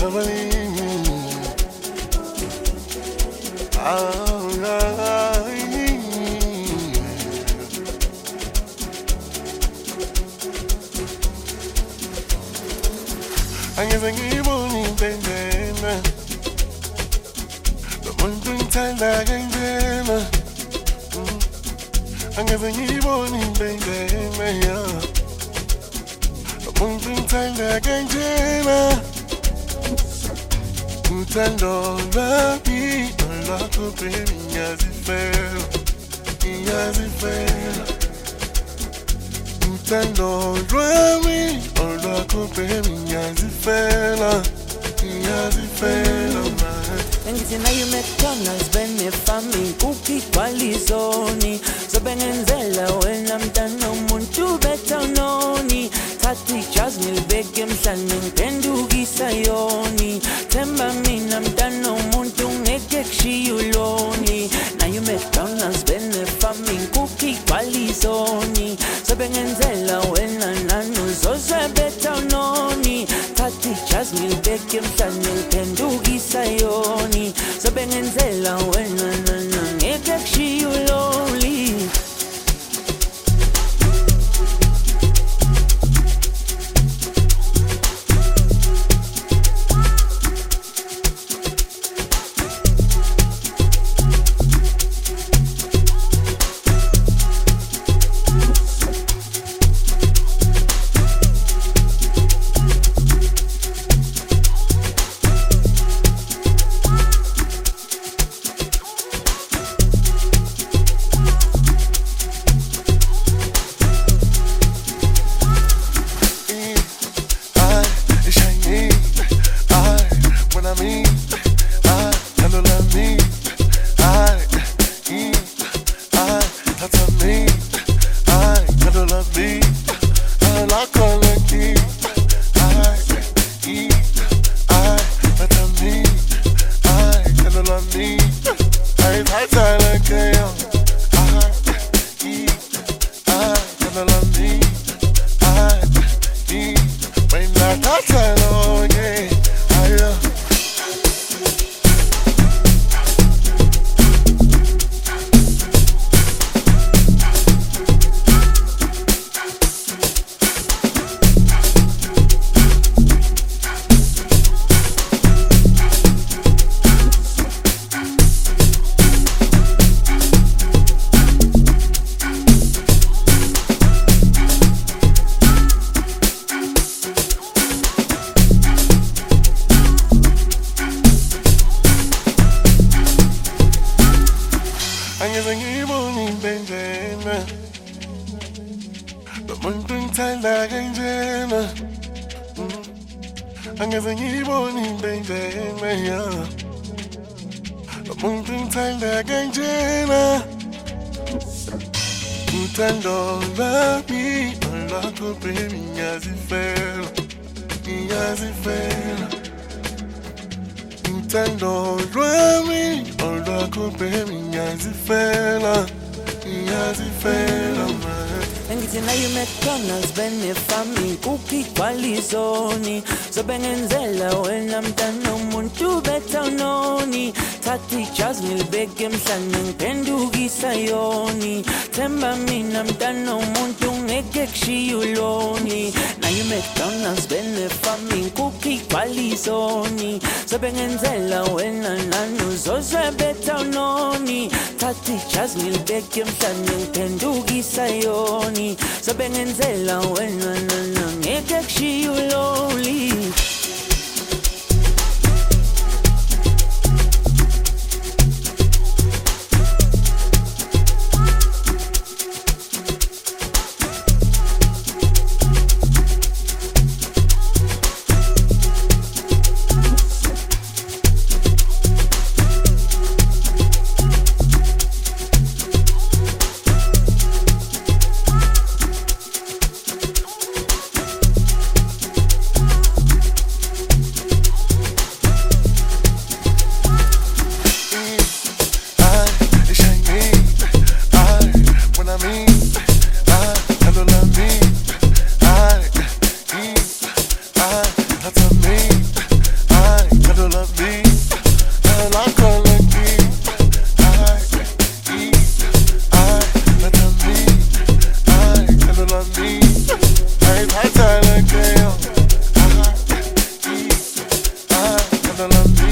Angize ngibone impendena Nomuntu ngithanda kanjena Angize ngibone impendena Nomuntu ngithanda kanjena Uthando lwami olwakho baby ngiyazifela Uthando lwami olwakho baby ngiyazifela man. Ngithi nayo McDonald's benefami cookie kwalizoni Zobengenzela wena mntana umuntu betha unoni Thatha ijazi ngilibeke emhlane ngiphendukisa yoni Themba mina mntana umuntu ngeke kushiya uloni Nayo McDonald's benefami cookie kwalizoni Zobengenzela wena nani uzozwe betha unoni Thatha ijazi ngilibeke emhlane ngiphendukisa yoni Zobengenzela wena nani ngeke kushiya uloni Angize ngibone impendena Nomuntu ngithanda kanjena Angize ngibone impendena Nomuntu ngithanda kanjena Uthando lwami olwakho baby ngiyazifela Uthando lwami olwakho baby ngiyazifela man. Ngithi nayo McDonald's benefami cookie kwalizoni Zobengenzela wena mntana umuntu betha unoni Thatha ijazi ngilibeke emhlane ngiphendukisa yoni Themba mina mntana umuntu ngeke kushiya uloni Nayo McDonald's benefami cookie kwalizoni Zobengenzela wena nani uzozwe betha unoni Thatha ijazi ngilibeke emhlane ngiphendukisa yoni Zobengenzela wena nani ngeke kushiya uloni Motherland.